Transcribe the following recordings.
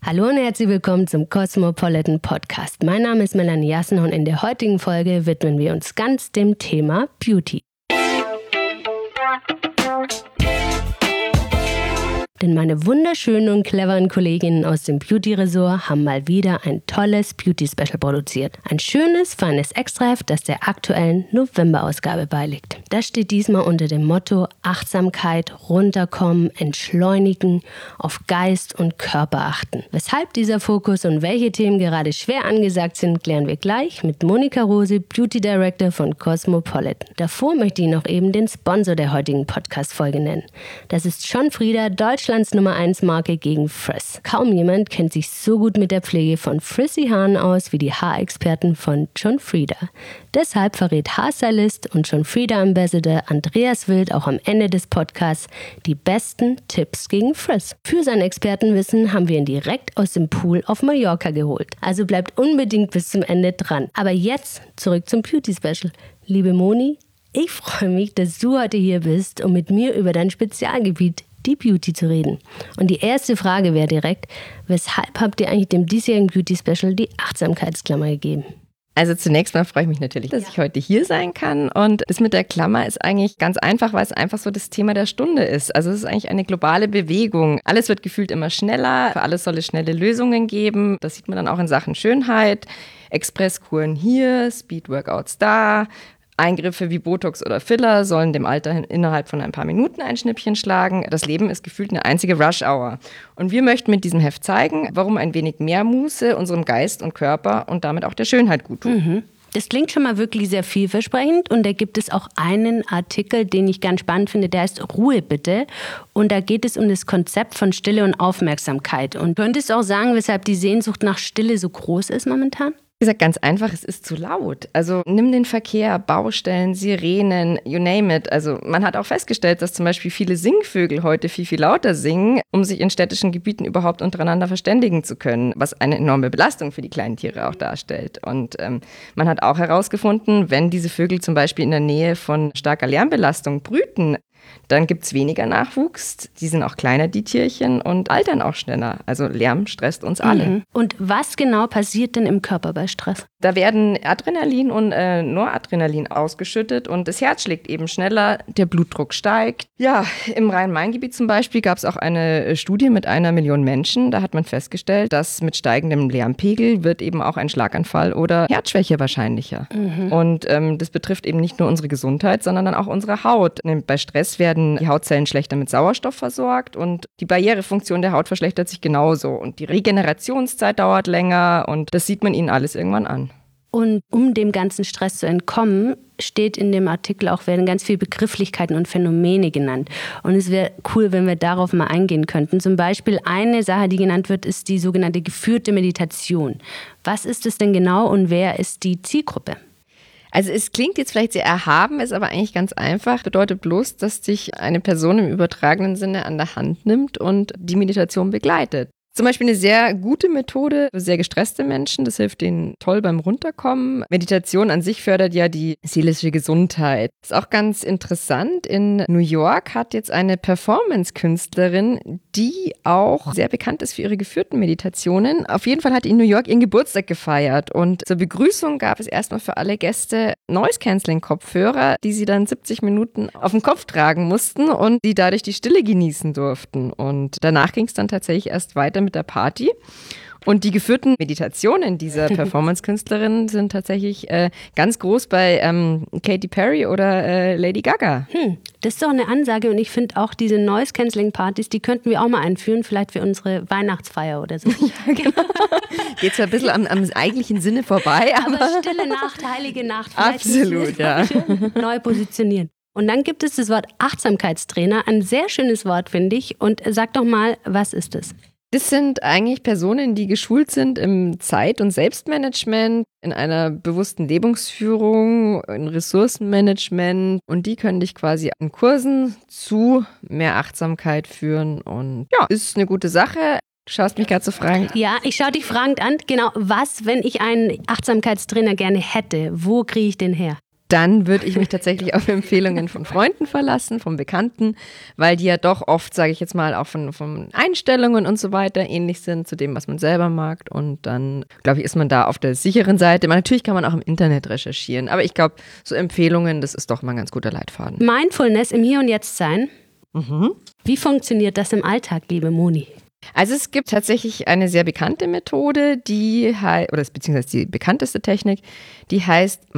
Hallo und herzlich willkommen zum Cosmopolitan Podcast. Mein Name ist Melanie Jassen und in der heutigen Folge widmen wir uns ganz dem Thema Beauty. Denn meine wunderschönen und cleveren Kolleginnen aus dem Beauty-Ressort haben mal wieder ein tolles Beauty-Special produziert. Ein schönes, feines Extraheft, das der aktuellen November-Ausgabe beiliegt. Das steht diesmal unter dem Motto Achtsamkeit, runterkommen, entschleunigen, auf Geist und Körper achten. Weshalb dieser Fokus und welche Themen gerade schwer angesagt sind, klären wir gleich mit Monika Rose, Beauty Director von Cosmopolitan. Davor möchte ich noch eben den Sponsor der heutigen Podcast-Folge nennen. Das ist John Frieda, Deutschlands Nummer 1 Marke gegen Frizz. Kaum jemand kennt sich so gut mit der Pflege von frizzy Haaren aus wie die Haarexperten von John Frieda. Deshalb verrät Haarstylist und John Frieda Ambassador Andreas Wild auch am Ende des Podcasts die besten Tipps gegen Frizz. Für sein Expertenwissen haben wir ihn direkt aus dem Pool auf Mallorca geholt. Also bleibt unbedingt bis zum Ende dran. Aber jetzt zurück zum Beauty Special. Liebe Moni, ich freue mich, dass du heute hier bist, um mit mir über dein Spezialgebiet, die Beauty, zu reden. Und die erste Frage wäre direkt, weshalb habt ihr eigentlich dem diesjährigen Beauty Special die Achtsamkeitsklammer gegeben? Also zunächst mal freue ich mich natürlich, dass ich heute hier sein kann. Und das mit der Klammer ist eigentlich ganz einfach, weil es einfach so das Thema der Stunde ist. Also es ist eigentlich eine globale Bewegung. Alles wird gefühlt immer schneller. Für alles soll es schnelle Lösungen geben. Das sieht man dann auch in Sachen Schönheit. Expresskuren hier, Speed-Workouts da. Eingriffe wie Botox oder Filler sollen dem Alter innerhalb von ein paar Minuten ein Schnippchen schlagen. Das Leben ist gefühlt eine einzige Rush-Hour. Und wir möchten mit diesem Heft zeigen, warum ein wenig mehr Muße unserem Geist und Körper und damit auch der Schönheit gut tut. Das klingt schon mal wirklich sehr vielversprechend und da gibt es auch einen Artikel, den ich ganz spannend finde, der heißt Ruhe bitte. Und da geht es um das Konzept von Stille und Aufmerksamkeit. Und könntest du auch sagen, weshalb die Sehnsucht nach Stille so groß ist momentan? Wie gesagt, ganz einfach, es ist zu laut. Also nimm den Verkehr, Baustellen, Sirenen, you name it. Also man hat auch festgestellt, dass zum Beispiel viele Singvögel heute viel, viel lauter singen, um sich in städtischen Gebieten überhaupt untereinander verständigen zu können, was eine enorme Belastung für die kleinen Tiere auch darstellt. Und man hat auch herausgefunden, wenn diese Vögel zum Beispiel in der Nähe von starker Lärmbelastung brüten, dann gibt es weniger Nachwuchs, die sind auch kleiner, die Tierchen, und altern auch schneller. Also Lärm stresst uns alle. Und was genau passiert denn im Körper bei Stress? Da werden Adrenalin und Noradrenalin ausgeschüttet und das Herz schlägt eben schneller, der Blutdruck steigt. Ja, im Rhein-Main-Gebiet zum Beispiel gab es auch eine Studie mit 1 Million Menschen. Da hat man festgestellt, dass mit steigendem Lärmpegel wird eben auch ein Schlaganfall oder Herzschwäche wahrscheinlicher. Und das betrifft eben nicht nur unsere Gesundheit, sondern dann auch unsere Haut. Bei Stress werden die Hautzellen schlechter mit Sauerstoff versorgt und die Barrierefunktion der Haut verschlechtert sich genauso. Und die Regenerationszeit dauert länger und das sieht man ihnen alles irgendwann an. Und um dem ganzen Stress zu entkommen, steht in dem Artikel auch, werden ganz viele Begrifflichkeiten und Phänomene genannt. Und es wäre cool, wenn wir darauf mal eingehen könnten. Zum Beispiel eine Sache, die genannt wird, ist die sogenannte geführte Meditation. Was ist es denn genau und wer ist die Zielgruppe? Also es klingt jetzt vielleicht sehr erhaben, ist aber eigentlich ganz einfach. Bedeutet bloß, dass dich eine Person im übertragenen Sinne an der Hand nimmt und die Meditation begleitet. Zum Beispiel eine sehr gute Methode für sehr gestresste Menschen. Das hilft denen toll beim Runterkommen. Meditation an sich fördert ja die seelische Gesundheit. Ist auch ganz interessant. In New York hat jetzt eine Performance-Künstlerin, die auch sehr bekannt ist für ihre geführten Meditationen. Auf jeden Fall hat in New York ihren Geburtstag gefeiert. Und zur Begrüßung gab es erstmal für alle Gäste Noise-Canceling-Kopfhörer, die sie dann 70 Minuten auf dem Kopf tragen mussten und die dadurch die Stille genießen durften. Und danach ging es dann tatsächlich erst weiter mit der Party. Und die geführten Meditationen dieser Performance-Künstlerin sind tatsächlich ganz groß bei Katy Perry oder Lady Gaga. Das ist doch eine Ansage und ich finde auch diese Noise-Canceling-Partys, die könnten wir auch mal einführen, vielleicht für unsere Weihnachtsfeier oder so. Ja, genau. Geht zwar ein bisschen am eigentlichen Sinne vorbei, aber stille Nacht, heilige Nacht. Absolut, ja. Neu positionieren. Und dann gibt es das Wort Achtsamkeitstrainer, ein sehr schönes Wort, finde ich. Und sag doch mal, was ist es? Das sind eigentlich Personen, die geschult sind im Zeit- und Selbstmanagement, in einer bewussten Lebensführung, in Ressourcenmanagement. Und die können dich quasi an Kursen zu mehr Achtsamkeit führen. Und ja, ist eine gute Sache. Du schaust mich gerade so fragend. Ja, ich schaue dich fragend an. Genau, was, wenn ich einen Achtsamkeitstrainer gerne hätte? Wo kriege ich den her? dann würde ich mich tatsächlich auf Empfehlungen von Freunden verlassen, von Bekannten, weil die ja doch oft, sage ich jetzt mal, auch von Einstellungen und so weiter ähnlich sind zu dem, was man selber mag. Und dann, glaube ich, ist man da auf der sicheren Seite. Natürlich kann man auch im Internet recherchieren, aber ich glaube, so Empfehlungen, das ist doch mal ein ganz guter Leitfaden. Mindfulness im Hier und Jetzt sein. Wie funktioniert das im Alltag, liebe Moni? Also es gibt tatsächlich eine sehr bekannte Methode, beziehungsweise die bekannteste Technik, die heißt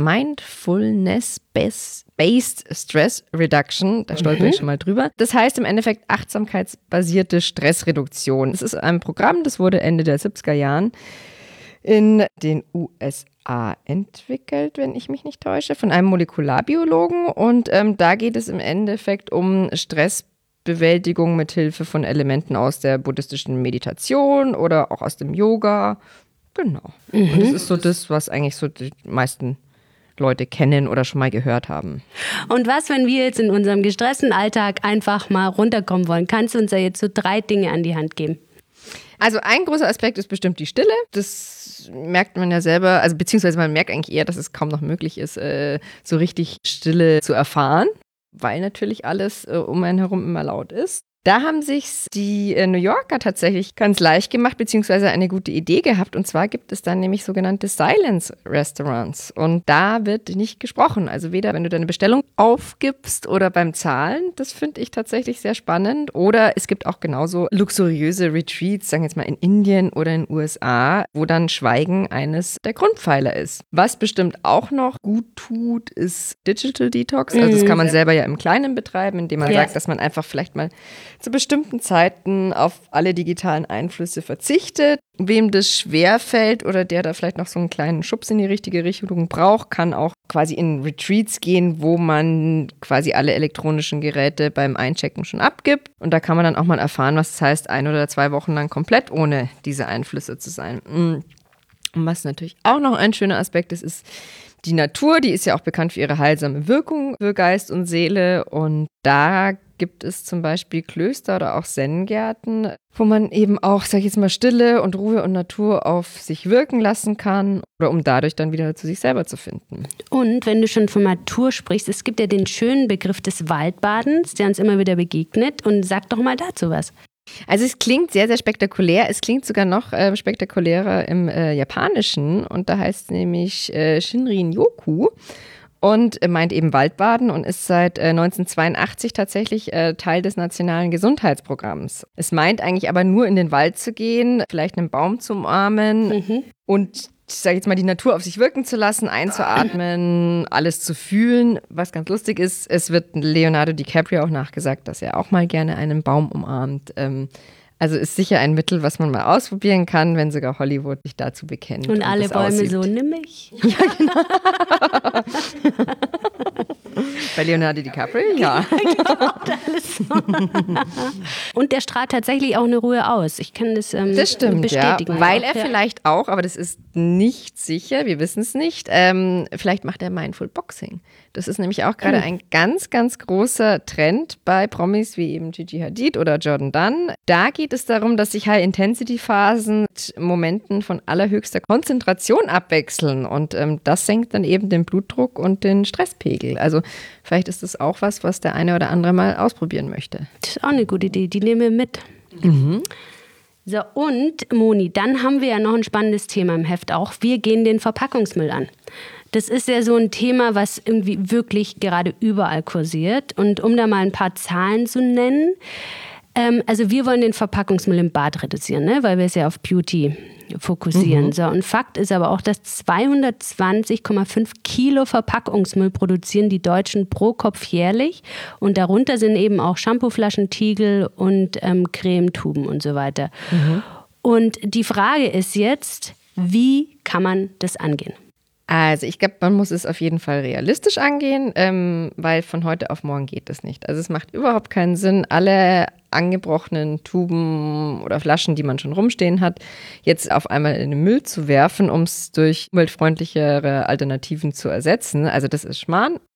Mindfulness-Based Stress Reduction. Da stolper ich schon mal drüber. Das heißt im Endeffekt achtsamkeitsbasierte Stressreduktion. Es ist ein Programm, das wurde Ende der 70er Jahren in den USA entwickelt, wenn ich mich nicht täusche, von einem Molekularbiologen. Und da geht es im Endeffekt um Stressbewältigung mit Hilfe von Elementen aus der buddhistischen Meditation oder auch aus dem Yoga. Genau. Und das ist so das, was eigentlich so die meisten Leute kennen oder schon mal gehört haben. Und was, wenn wir jetzt in unserem gestressten Alltag einfach mal runterkommen wollen? Kannst du uns da jetzt so 3 Dinge an die Hand geben? Also ein großer Aspekt ist bestimmt die Stille. Das merkt man ja selber, also beziehungsweise man merkt eigentlich eher, dass es kaum noch möglich ist, so richtig Stille zu erfahren, weil natürlich alles um einen herum immer laut ist. Da haben sich die New Yorker tatsächlich ganz leicht gemacht, beziehungsweise eine gute Idee gehabt. Und zwar gibt es dann nämlich sogenannte Silence Restaurants. Und da wird nicht gesprochen. Also weder, wenn du deine Bestellung aufgibst oder beim Zahlen. Das finde ich tatsächlich sehr spannend. Oder es gibt auch genauso luxuriöse Retreats, sagen wir jetzt mal in Indien oder in den USA, wo dann Schweigen eines der Grundpfeiler ist. Was bestimmt auch noch gut tut, ist Digital Detox. Also das kann man selber ja im Kleinen betreiben, indem man sagt, dass man einfach vielleicht mal zu bestimmten Zeiten auf alle digitalen Einflüsse verzichtet. Wem das schwerfällt oder der da vielleicht noch so einen kleinen Schubs in die richtige Richtung braucht, kann auch quasi in Retreats gehen, wo man quasi alle elektronischen Geräte beim Einchecken schon abgibt. Und da kann man dann auch mal erfahren, was es heißt, 1 oder 2 Wochen lang komplett ohne diese Einflüsse zu sein. Und was natürlich auch noch ein schöner Aspekt ist, ist die Natur. Die ist ja auch bekannt für ihre heilsame Wirkung für Geist und Seele. Und da gibt es zum Beispiel Klöster oder auch Zen-Gärten, wo man eben auch, sag ich jetzt mal, Stille und Ruhe und Natur auf sich wirken lassen kann oder um dadurch dann wieder zu sich selber zu finden. Und wenn du schon von Natur sprichst, es gibt ja den schönen Begriff des Waldbadens, der uns immer wieder begegnet. Und sag doch mal dazu was. Also es klingt sehr, sehr spektakulär. Es klingt sogar noch spektakulärer im Japanischen. Und da heißt es nämlich Shinrin-yoku. Und meint eben Waldbaden und ist seit 1982 tatsächlich Teil des nationalen Gesundheitsprogramms. Es meint eigentlich aber nur in den Wald zu gehen, vielleicht einen Baum zu umarmen und, ich sage jetzt mal, die Natur auf sich wirken zu lassen, einzuatmen, alles zu fühlen. Was ganz lustig ist, es wird Leonardo DiCaprio auch nachgesagt, dass er auch mal gerne einen Baum umarmt. Also ist sicher ein Mittel, was man mal ausprobieren kann, wenn sogar Hollywood sich dazu bekennt. Und alle Bäume aussieht. So, nimm mich. Ja, genau. Bei Leonardo DiCaprio, ja. Genau, alles so. Und der strahlt tatsächlich auch eine Ruhe aus. Ich kann das stimmt, bestätigen. Ja, weil er vielleicht auch, aber das ist nicht sicher, wir wissen es nicht, vielleicht macht er Mindful Boxing. Das ist nämlich auch gerade ein ganz, ganz großer Trend bei Promis wie eben Gigi Hadid oder Jordan Dunn. Da geht es darum, dass sich High-Intensity-Phasen mit Momenten von allerhöchster Konzentration abwechseln. Und das senkt dann eben den Blutdruck und den Stresspegel. Also vielleicht ist das auch was der eine oder andere mal ausprobieren möchte. Das ist auch eine gute Idee, die nehmen wir mit. So, und Moni, dann haben wir ja noch ein spannendes Thema im Heft auch. Wir gehen den Verpackungsmüll an. Das ist ja so ein Thema, was irgendwie wirklich gerade überall kursiert. Und um da mal ein paar Zahlen zu nennen, also wir wollen den Verpackungsmüll im Bad reduzieren, ne? Weil wir es ja auf Beauty fokussieren. So, und Fakt ist aber auch, dass 220,5 Kilo Verpackungsmüll produzieren die Deutschen pro Kopf jährlich. Und darunter sind eben auch Shampooflaschen, Tiegel und Cremetuben und so weiter. Und die Frage ist jetzt, wie kann man das angehen? Also ich glaube, man muss es auf jeden Fall realistisch angehen, weil von heute auf morgen geht das nicht. Also es macht überhaupt keinen Sinn, alle angebrochenen Tuben oder Flaschen, die man schon rumstehen hat, jetzt auf einmal in den Müll zu werfen, um es durch umweltfreundlichere Alternativen zu ersetzen. Also das ist Schmarrn.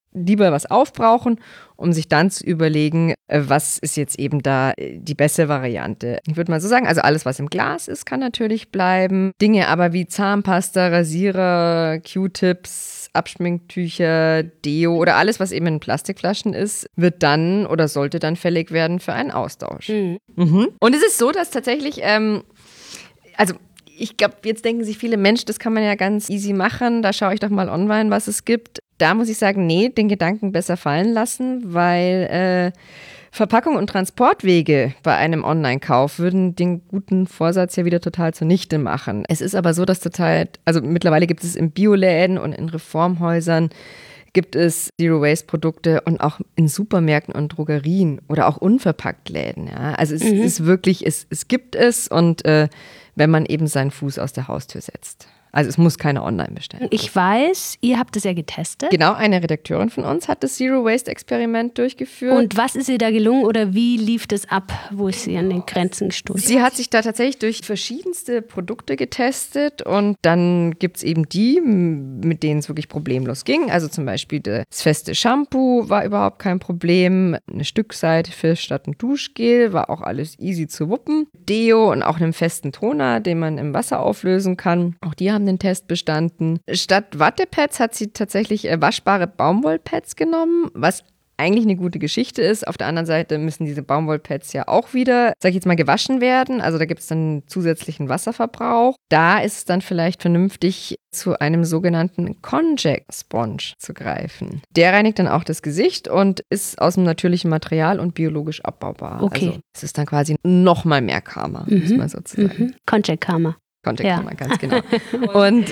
lieber was aufbrauchen, um sich dann zu überlegen, was ist jetzt eben da die beste Variante. Ich würde mal so sagen, also alles, was im Glas ist, kann natürlich bleiben. Dinge aber wie Zahnpasta, Rasierer, Q-Tips, Abschminktücher, Deo oder alles, was eben in Plastikflaschen ist, wird dann oder sollte dann fällig werden für einen Austausch. Und es ist so, dass tatsächlich, also ich glaube, jetzt denken sich viele, Mensch, das kann man ja ganz easy machen, da schaue ich doch mal online, was es gibt. Da muss ich sagen, nee, den Gedanken besser fallen lassen, weil Verpackung und Transportwege bei einem Online-Kauf würden den guten Vorsatz ja wieder total zunichte machen. Es ist aber so, dass also mittlerweile gibt es in Bioläden und in Reformhäusern gibt es Zero-Waste-Produkte und auch in Supermärkten und Drogerien oder auch unverpackt Läden. Ja? Also es ist wirklich, es gibt es und wenn man eben seinen Fuß aus der Haustür setzt. Also es muss keine online bestellen. Ich weiß, ihr habt es ja getestet. Genau, eine Redakteurin von uns hat das Zero-Waste-Experiment durchgeführt. Und was ist ihr da gelungen oder wie lief das ab, wo ist sie an den Grenzen gestoßen? Sie hat sich da tatsächlich durch verschiedenste Produkte getestet und dann gibt es eben die, mit denen es wirklich problemlos ging. Also zum Beispiel das feste Shampoo war überhaupt kein Problem. Eine Stückseife statt ein Duschgel war auch alles easy zu wuppen. Deo und auch einen festen Toner, den man im Wasser auflösen kann. Auch die haben den Test bestanden. Statt Wattepads hat sie tatsächlich waschbare Baumwollpads genommen, was eigentlich eine gute Geschichte ist. Auf der anderen Seite müssen diese Baumwollpads ja auch wieder, sag ich jetzt mal, gewaschen werden. Also da gibt es dann zusätzlichen Wasserverbrauch. Da ist es dann vielleicht vernünftig, zu einem sogenannten Konjac Sponge zu greifen. Der reinigt dann auch das Gesicht und ist aus dem natürlichen Material und biologisch abbaubar. Okay. Also es ist dann quasi noch mal mehr Karma, muss man sozusagen. Konjac Karma. Kontaktkammer, ganz genau. Und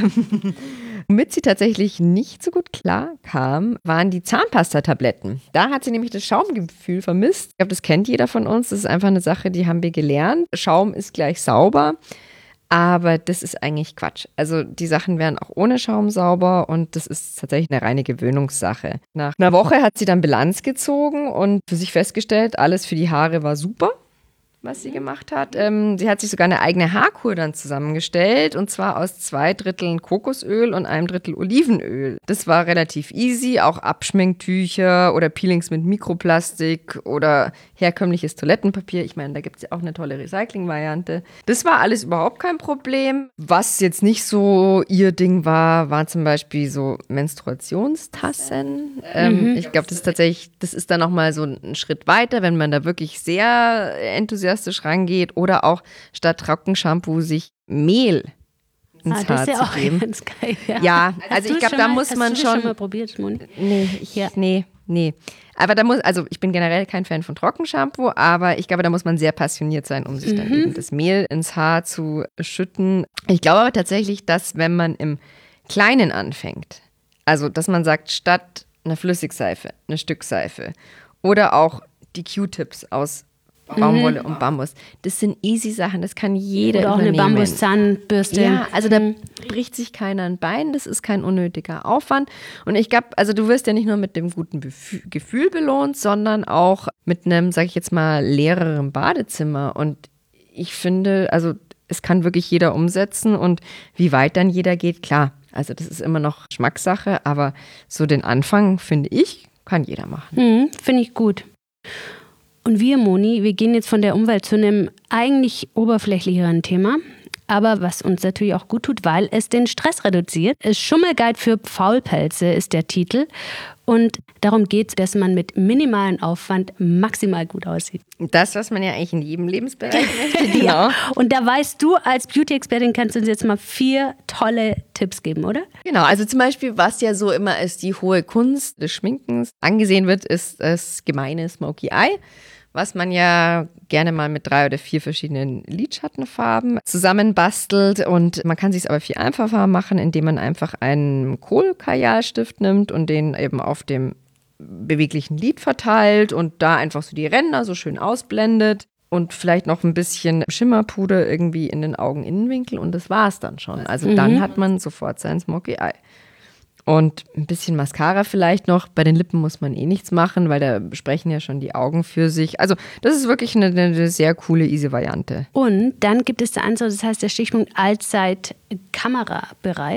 womit sie tatsächlich nicht so gut klar kam, waren die Zahnpastatabletten. Da hat sie nämlich das Schaumgefühl vermisst. Ich glaube, das kennt jeder von uns. Das ist einfach eine Sache, die haben wir gelernt. Schaum ist gleich sauber. Aber das ist eigentlich Quatsch. Also die Sachen werden auch ohne Schaum sauber und das ist tatsächlich eine reine Gewöhnungssache. Nach einer Woche hat sie dann Bilanz gezogen und für sich festgestellt, alles für die Haare war super, was sie gemacht hat. Sie hat sich sogar eine eigene Haarkur dann zusammengestellt und zwar aus 2/3 Kokosöl und 1/3 Olivenöl. Das war relativ easy, auch Abschminktücher oder Peelings mit Mikroplastik oder herkömmliches Toilettenpapier. Ich meine, da gibt es ja auch eine tolle Recycling-Variante. Das war alles überhaupt kein Problem. Was jetzt nicht so ihr Ding war, waren zum Beispiel so Menstruationstassen. Ich glaube, das ist dann nochmal so ein Schritt weiter, wenn man da wirklich sehr enthusiastisch rangeht oder auch statt Trockenshampoo sich Mehl ins Haar das ist ja zu auch geben. ganz geil. Ja, Ja, also ich glaube, da muss man Hast du das schon mal probiert, Moni? Nee. Aber ich bin generell kein Fan von Trockenshampoo, aber ich glaube, da muss man sehr passioniert sein, um sich dann eben das Mehl ins Haar zu schütten. Ich glaube aber tatsächlich, dass wenn man im Kleinen anfängt, also dass man sagt, statt einer Flüssigseife, eine Stückseife oder auch die Q-Tips aus Baumwolle und Bambus. Das sind easy Sachen, das kann jeder Oder auch übernehmen. eine Bambuszahnbürste. Ja, also da bricht sich keiner ein Bein, das ist kein unnötiger Aufwand. Und ich glaube, also du wirst ja nicht nur mit dem guten Gefühl belohnt, sondern auch mit einem, sag ich jetzt mal, leereren Badezimmer. Und ich finde, also es kann wirklich jeder umsetzen und wie weit dann jeder geht, klar. Also das ist immer noch Geschmackssache, aber so den Anfang, finde ich, kann jeder machen. Finde ich gut. Und wir, Moni, wir gehen jetzt von der Umwelt zu einem eigentlich oberflächlicheren Thema, aber was uns natürlich auch gut tut, weil es den Stress reduziert. Schummelguide für Faulpelze ist der Titel und darum geht es, dass man mit minimalem Aufwand maximal gut aussieht. Das, was man ja eigentlich in jedem Lebensbereich möchte, genau. Ja. Und da weißt du, als Beauty-Expertin kannst du uns jetzt mal 4 tolle Tipps geben, oder? Genau, also zum Beispiel, was ja so immer als die hohe Kunst des Schminkens angesehen wird, ist das gemeine Smoky Eye, was man ja gerne mal mit 3 oder 4 verschiedenen Lidschattenfarben zusammenbastelt. Und man kann es sich aber viel einfacher machen, indem man einfach einen Kohlkajalstift nimmt und den eben auf dem beweglichen Lid verteilt und da einfach so die Ränder so schön ausblendet. Und vielleicht noch ein bisschen Schimmerpuder irgendwie in den Augeninnenwinkel und das war es dann schon. Also dann hat man sofort sein Smoky Eye. Und ein bisschen Mascara vielleicht noch. Bei den Lippen muss man eh nichts machen, weil da sprechen ja schon die Augen für sich. Also das ist wirklich eine sehr coole, easy Variante. Und dann gibt es der andere, das heißt der Stichpunkt allzeit kamerabereit.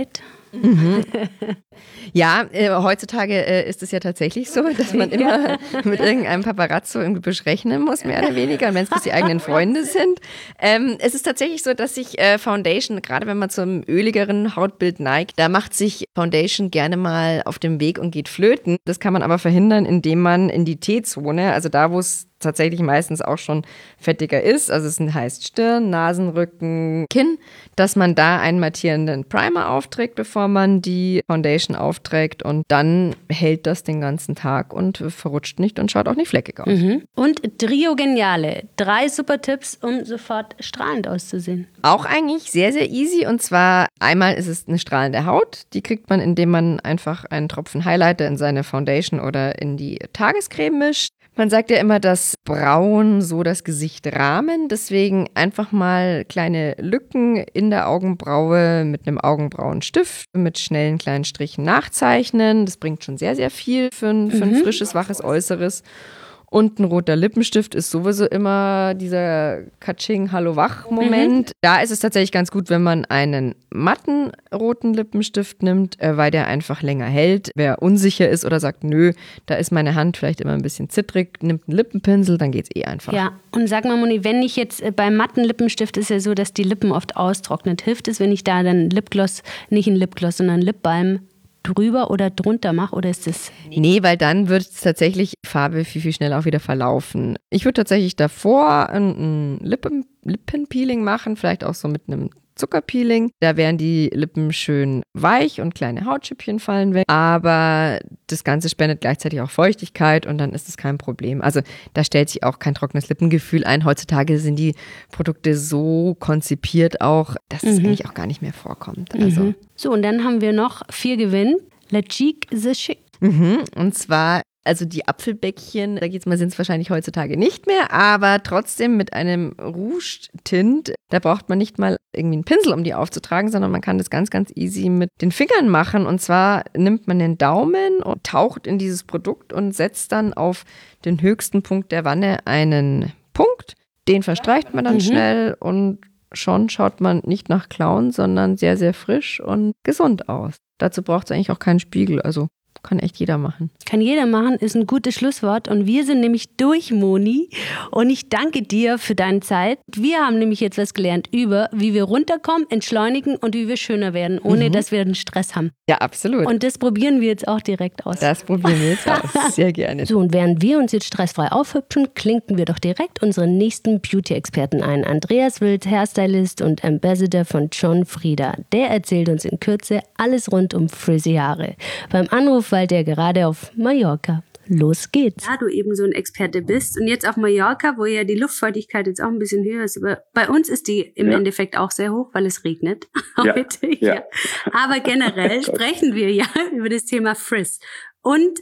Ja, heutzutage ist es ja tatsächlich so, dass man immer mit irgendeinem Paparazzo irgendwie besprechen muss, mehr oder weniger, wenn es die eigenen Freunde sind. Es ist tatsächlich so, dass sich Foundation, gerade wenn man zum öligeren Hautbild neigt, da macht sich Foundation gerne mal auf dem Weg und geht flöten. Das kann man aber verhindern, indem man in die T-Zone, also da, wo es tatsächlich meistens auch schon fettiger ist, also es heißt Stirn, Nasenrücken, Kinn, dass man da einen mattierenden Primer aufträgt, bevor man die Foundation aufträgt und dann hält das den ganzen Tag und verrutscht nicht und schaut auch nicht fleckig aus. Und Trio Geniale, 3 super Tipps, um sofort strahlend auszusehen. Auch eigentlich sehr, sehr easy und zwar einmal ist es eine strahlende Haut, die kriegt man, indem man einfach einen Tropfen Highlighter in seine Foundation oder in die Tagescreme mischt. Man sagt ja immer, dass Brauen so das Gesicht rahmen, deswegen einfach mal kleine Lücken in der Augenbraue mit einem Augenbrauenstift mit schnellen kleinen Strichen nachzeichnen. Das bringt schon sehr, sehr viel für ein frisches, waches Äußeres. Und ein roter Lippenstift ist sowieso immer dieser Katsching-Hallo-Wach-Moment. Da ist es tatsächlich ganz gut, wenn man einen matten roten Lippenstift nimmt, weil der einfach länger hält. Wer unsicher ist oder sagt, nö, da ist meine Hand vielleicht immer ein bisschen zittrig, nimmt einen Lippenpinsel, dann geht's einfach. Ja, und sag mal, Moni, wenn ich jetzt beim matten Lippenstift ist ja so, dass die Lippen oft austrocknet. Hilft es, wenn ich da dann Lipgloss, nicht ein Lipgloss, sondern Lipbalm drüber oder drunter mache, oder ist das? Nee, weil dann wird es tatsächlich Farbe viel, viel schneller auch wieder verlaufen. Ich würde tatsächlich davor ein Lippenpeeling machen, vielleicht auch so mit einem Zuckerpeeling. Da wären die Lippen schön weich und kleine Hautschüppchen fallen weg. Aber das Ganze spendet gleichzeitig auch Feuchtigkeit und dann ist es kein Problem. Also da stellt sich auch kein trockenes Lippengefühl ein. Heutzutage sind die Produkte so konzipiert auch, dass es eigentlich auch gar nicht mehr vorkommt. Also. So, und dann haben wir noch 4 Gewinn. Le Chic, the Chic. Und zwar also die Apfelbäckchen, da geht's mal, sind es wahrscheinlich heutzutage nicht mehr, aber trotzdem mit einem Rouge-Tint, da braucht man nicht mal irgendwie einen Pinsel, um die aufzutragen, sondern man kann das ganz, ganz easy mit den Fingern machen. Und zwar nimmt man den Daumen und taucht in dieses Produkt und setzt dann auf den höchsten Punkt der Wanne einen Punkt. Den verstreicht man dann schnell und schon schaut man nicht nach Clown, sondern sehr, sehr frisch und gesund aus. Dazu braucht es eigentlich auch keinen Spiegel, also kann echt jeder machen. Kann jeder machen, ist ein gutes Schlusswort. Und wir sind nämlich durch, Moni. Und ich danke dir für deine Zeit. Wir haben nämlich jetzt was gelernt über, wie wir runterkommen, entschleunigen und wie wir schöner werden, ohne dass wir einen Stress haben. Ja, absolut. Und das probieren wir jetzt auch direkt aus. Das probieren wir jetzt aus. Sehr gerne. So, und während wir uns jetzt stressfrei aufhübschen, klinken wir doch direkt unseren nächsten Beauty-Experten ein. Andreas Wild, Hairstylist und Ambassador von John Frieda. Der erzählt uns in Kürze alles rund um frizzy Haare. Beim Anruf war der gerade auf Mallorca. Los geht's. Ja, du eben so ein Experte bist und jetzt auf Mallorca, wo ja die Luftfeuchtigkeit jetzt auch ein bisschen höher ist, aber bei uns ist die im Endeffekt auch sehr hoch, weil es regnet heute. Ja. Aber generell sprechen wir ja über das Thema Frizz. Und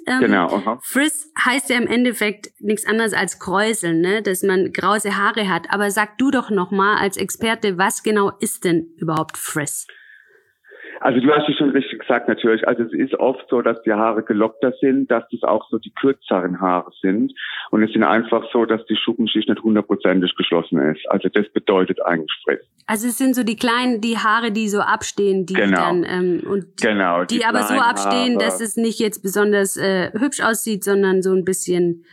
Frizz heißt ja im Endeffekt nichts anderes als Kräuseln, ne? Dass man krause Haare hat. Aber sag du doch nochmal als Experte, was genau ist denn überhaupt Frizz? Also du hast es schon richtig gesagt natürlich. Also es ist oft so, dass die Haare gelockter sind, dass das auch so die kürzeren Haare sind. Und es sind einfach so, dass die Schuppenschicht nicht 100%ig geschlossen ist. Also das bedeutet eigentlich Frizz. Also es sind so die kleinen, die Haare, die so abstehen, die dann die aber so abstehen, dass es nicht jetzt besonders hübsch aussieht, sondern so ein bisschen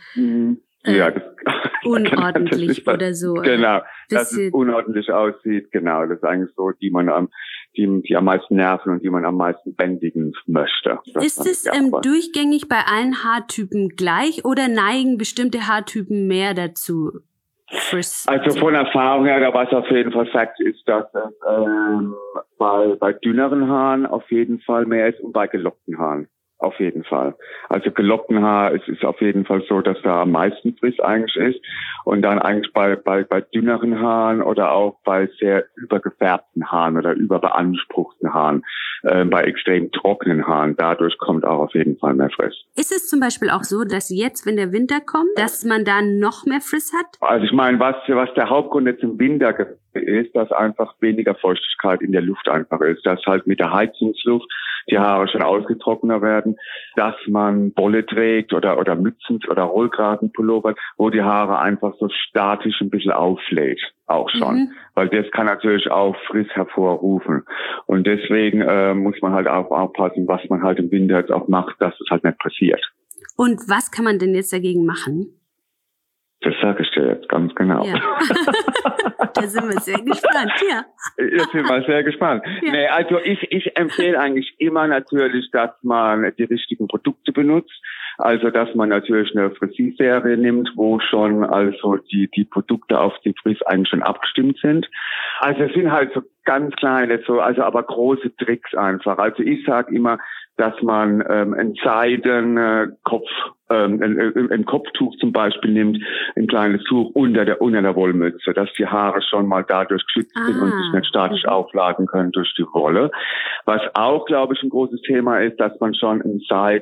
unordentlich oder so. Genau, dass es unordentlich aussieht. Genau, das ist eigentlich so, die am meisten nerven und die man am meisten bändigen möchte. Ist es durchgängig bei allen Haartypen gleich oder neigen bestimmte Haartypen mehr dazu? Also von Erfahrung her, was auf jeden Fall Fakt ist, dass es bei dünneren Haaren auf jeden Fall mehr ist und bei gelockten Haaren. Auf jeden Fall. Also gelockten Haar, es ist auf jeden Fall so, dass da am meisten Frizz eigentlich ist. Und dann eigentlich bei dünneren Haaren oder auch bei sehr übergefärbten Haaren oder überbeanspruchten Haaren, bei extrem trockenen Haaren, dadurch kommt auch auf jeden Fall mehr Frizz. Ist es zum Beispiel auch so, dass jetzt, wenn der Winter kommt, dass man da noch mehr Frizz hat? Also ich meine, was der Hauptgrund jetzt im Winter ist, dass einfach weniger Feuchtigkeit in der Luft einfach ist. Dass halt mit der Heizungsluft die Haare schon ausgetrockneter werden, dass man Wolle trägt oder Mützen oder Rollkragenpullover, wo die Haare einfach so statisch ein bisschen auflädt. Auch schon. Weil das kann natürlich auch Friss hervorrufen. Und deswegen muss man halt auch aufpassen, was man halt im Winter jetzt auch macht, dass das halt nicht passiert. Und was kann man denn jetzt dagegen machen? Das sage ich dir jetzt ganz genau. Ja. Da sind wir sehr gespannt, ja. Da sind wir sehr gespannt. Ja. Nee, also ich empfehle eigentlich immer natürlich, dass man die richtigen Produkte benutzt. Also, dass man natürlich eine Frisierserie nimmt, wo schon also die Produkte auf die Frizz eigentlich schon abgestimmt sind. Also es sind halt so ganz kleine, also aber große Tricks einfach. Also ich sage immer, dass man einen Seidenkopf, ein Kopftuch zum Beispiel nimmt, ein kleines Tuch unter der Wollmütze, dass die Haare schon mal dadurch geschützt sind und sich nicht statisch aufladen können durch die Wolle. Was auch, glaube ich, ein großes Thema ist, dass man schon einen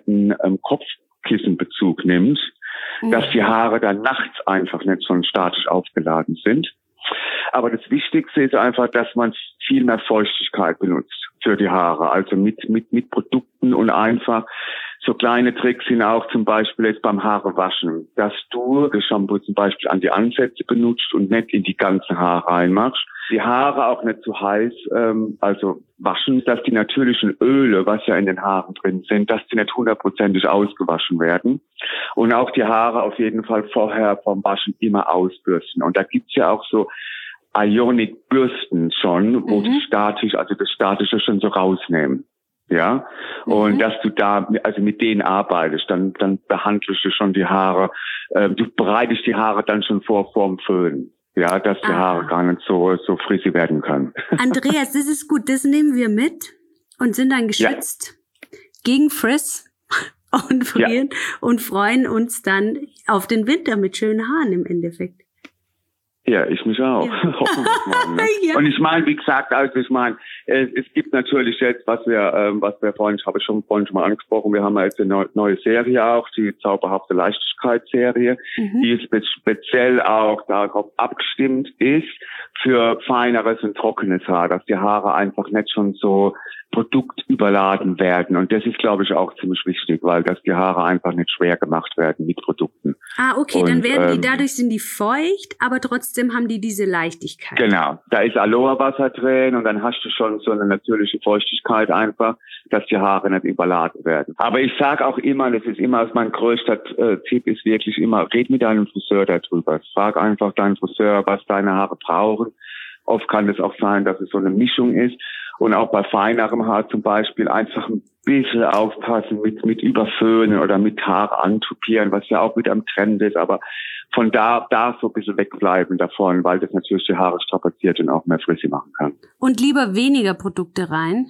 Seitenkopfkissenbezug nimmt, dass die Haare dann nachts einfach nicht schon statisch aufgeladen sind. Aber das Wichtigste ist einfach, dass man viel mehr Feuchtigkeit benutzt für die Haare, also mit Produkten und einfach so kleine Tricks sind auch zum Beispiel jetzt beim Haarewaschen, dass du das Shampoo zum Beispiel an die Ansätze benutzt und nicht in die ganzen Haare reinmachst. Die Haare auch nicht zu heiß, also waschen, dass die natürlichen Öle, was ja in den Haaren drin sind, dass die nicht 100%ig ausgewaschen werden. Und auch die Haare auf jeden Fall vorher vom Waschen immer ausbürsten. Und da gibt's ja auch so Ionic-Bürsten schon, wo das Statische schon so rausnehmen. Ja, und dass du da, also mit denen arbeitest, dann behandelst du schon die Haare, du bereitest die Haare dann schon vorm Föhn. Ja, dass die Haare gar nicht so frissig werden können. Andreas, das ist gut, das nehmen wir mit und sind dann geschützt gegen Friss und Frieren und freuen uns dann auf den Winter mit schönen Haaren im Endeffekt. Ja, ich mich auch. Ja. Hoffen wir mal, ne? Ja. Und ich meine, wie gesagt, also ich meine, es gibt natürlich jetzt, was wir vorhin, habe ich schon vorhin mal angesprochen, wir haben ja jetzt eine neue Serie auch, die zauberhafte Leichtigkeitsserie, die speziell auch darauf abgestimmt ist für feineres und trockenes Haar, dass die Haare einfach nicht schon so produktüberladen werden. Und das ist, glaube ich, auch ziemlich wichtig, weil dass die Haare einfach nicht schwer gemacht werden mit Produkten. Okay, und dann werden dadurch sind die feucht, aber trotzdem haben die diese Leichtigkeit. Genau, da ist Aloe-Wasser drin und dann hast du schon so eine natürliche Feuchtigkeit einfach, dass die Haare nicht überladen werden. Aber ich sage auch immer, das ist immer mein größter Tipp ist wirklich immer, red mit deinem Friseur darüber. Frag einfach deinen Friseur, was deine Haare brauchen. Oft kann es auch sein, dass es so eine Mischung ist. Und auch bei feinerem Haar zum Beispiel einfach ein bisschen aufpassen mit Überföhnen oder mit Haare antupieren, was ja auch mit am Trend ist. Aber von da so ein bisschen wegbleiben davon, weil das natürlich die Haare strapaziert und auch mehr flüssig machen kann. Und lieber weniger Produkte rein?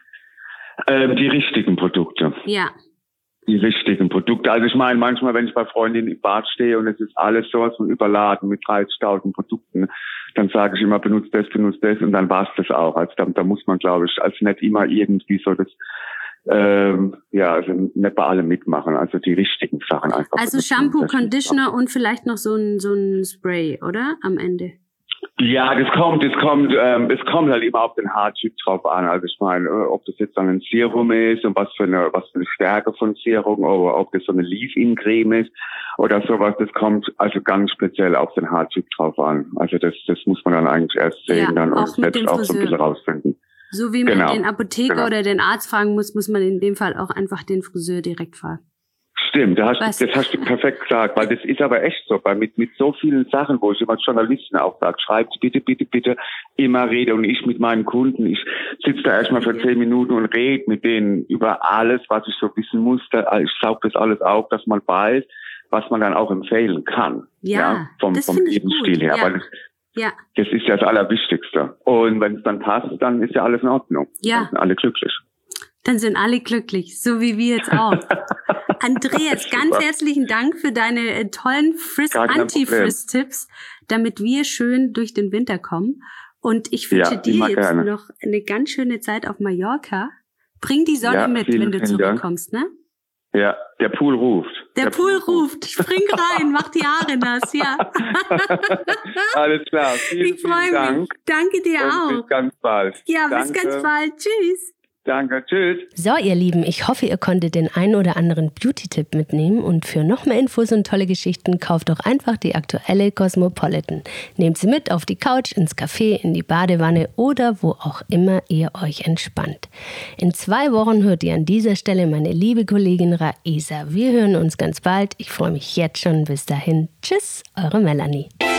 Die richtigen Produkte. Ja. Die richtigen Produkte. Also ich meine, manchmal, wenn ich bei Freundinnen im Bad stehe und es ist alles sowas von überladen mit 30.000 Produkten, dann sage ich immer, benutzt das und dann war's das auch. Also da muss man, glaube ich, also nicht immer irgendwie so das, also nicht bei allem mitmachen, also die richtigen Sachen einfach. Also Shampoo, Conditioner und vielleicht noch so ein Spray, oder? Am Ende. Ja, es kommt halt immer auf den Haartyp drauf an. Also ich meine, ob das jetzt dann ein Serum ist und was für eine Stärke von Serum oder ob das so eine Leave-In-Creme ist oder sowas, das kommt also ganz speziell auf den Haartyp drauf an. Also das muss man dann eigentlich erst sehen dann und selbst auch so ein bisschen rausfinden. So wie man den Apotheker oder den Arzt fragen muss man in dem Fall auch einfach den Friseur direkt fragen. Stimmt, das hast du perfekt gesagt, weil das ist aber echt so, weil mit so vielen Sachen, wo ich immer Journalisten auch sage, schreibt bitte immer rede und ich mit meinen Kunden, ich sitze da erstmal für 10 Minuten und rede mit denen über alles, was ich so wissen muss, ich saug das alles auf, dass man weiß, was man dann auch empfehlen kann, vom Lebensstil her, weil das ist ja das Allerwichtigste und wenn es dann passt, dann ist ja alles in Ordnung, dann sind alle glücklich. Dann sind alle glücklich, so wie wir jetzt auch. Andreas, ganz herzlichen Dank für deine tollen Anti-Frizz-Tipps, damit wir schön durch den Winter kommen. Und ich wünsche dir jetzt noch eine ganz schöne Zeit auf Mallorca. Bring die Sonne mit, wenn du zurückkommst, ne? Ja, der Pool ruft. Der Pool ruft. Spring rein, mach die Haare nass, ja. Alles klar, vielen Dank. Danke dir auch. Bis ganz bald. Ja, bis ganz bald. Tschüss. Danke, tschüss. So, ihr Lieben, ich hoffe, ihr konntet den einen oder anderen Beauty-Tipp mitnehmen und für noch mehr Infos und tolle Geschichten kauft doch einfach die aktuelle Cosmopolitan. Nehmt sie mit auf die Couch, ins Café, in die Badewanne oder wo auch immer ihr euch entspannt. In 2 Wochen hört ihr an dieser Stelle meine liebe Kollegin Raisa. Wir hören uns ganz bald. Ich freue mich jetzt schon. Bis dahin. Tschüss, eure Melanie.